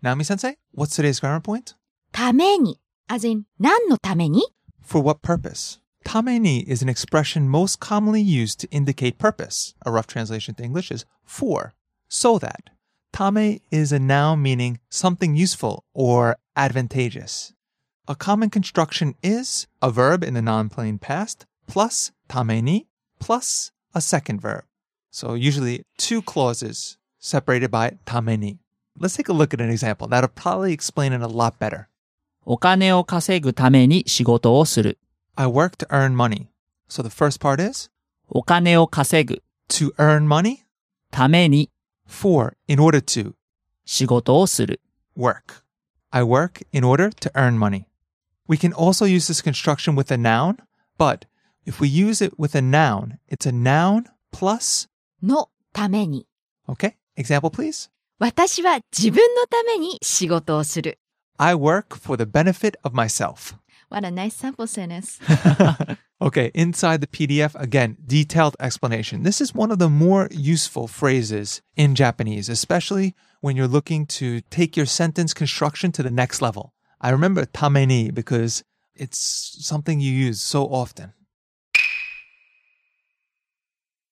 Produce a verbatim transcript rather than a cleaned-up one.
Naomi-sensei, what's today's grammar point? ために as in 何のために For what purpose? Tameni is an expression most commonly used to indicate purpose. A rough translation to English is for, so that. Tame is a noun meaning something useful or advantageous. A common construction is a verb in the non-plain past plus tameni plus a second verb. So usually two clauses separated by tameni. Let's take a look at an example. That'll probably explain it a lot better. お金を稼ぐために仕事をする。 I work to earn money. So the first part is お金を稼ぐ to earn money ために for in order to 仕事をする。 work. I work in order to earn money. We can also use this construction with a noun, but if we use it with a noun, it's a noun plus のために Okay, example please. 私は自分のために仕事をする I work for the benefit of myself. What a nice sample sentence. Okay, inside the P D F, again, detailed explanation. This is one of the more useful phrases in Japanese, especially when you're looking to take your sentence construction to the next level. I remember tameni because it's something you use so often.